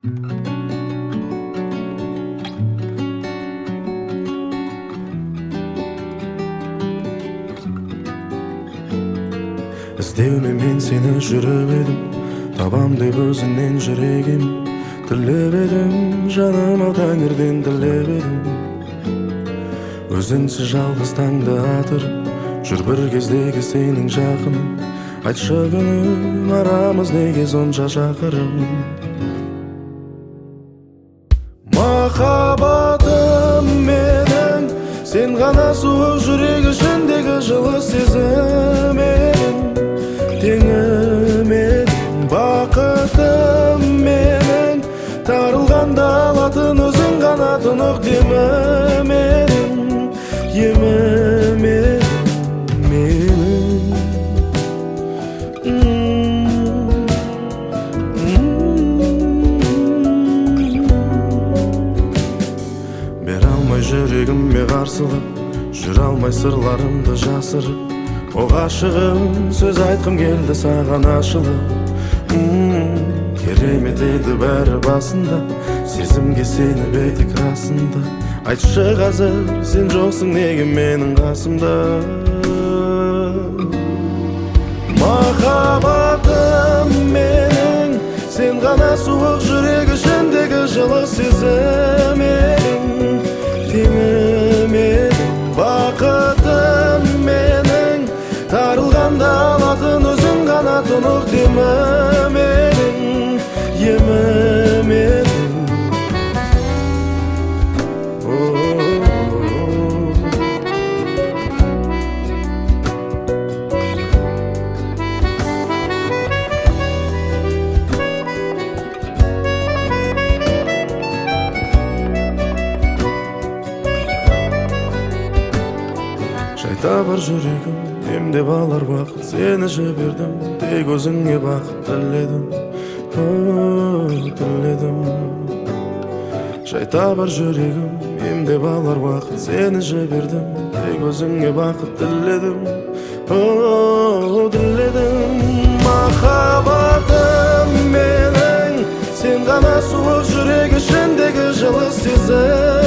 Іздеумен мен сені жүріп едім, табам деп өзіңнен жүрегім тілеп едім, жаныма таңертең тілеп едім. Өзіңсіз жалғыз таңды атырып жүр бір кездегі сенің жақының. Айтшы күнім, арамыз неге сонша шақырым? Махаббатым менің, сен ғана суық жүрек ішіндегі жылы сезім едің. Теңім едің, бақытым менің, тарылғанда алатын өзің ғана тұнық демім едің, емім едің менің. Бере алмай жүрегіме қарсылып, жүре алмай сырларымды жасырып, о ғашығым, сөз айтқым келді саған ашылып. Керемет еді бәрі басында, сезімге сеніп едік расында. Айтшы қазір, сен жоқсың неге менің қасымда? Махаббатым менің, сен ғана суық жүрек ішіндегі жылы сезім едің. Теңім едің, бақытым менің, тарылғанда алатын өзің ғана тұнық демім едің, емім едің. Жайта бар жүрегім, емдеп алар уақыт, сені жібердім, тек өзіңе бақыт тіледім, тіледім. Жайта бар жүрегім, емдеп алар уақыт, сені жібердім, тек өзіңе бақыт тіледім, тіледім. Махаббатым менің, сен ғана суық жүрек ішіндегі жылы сезім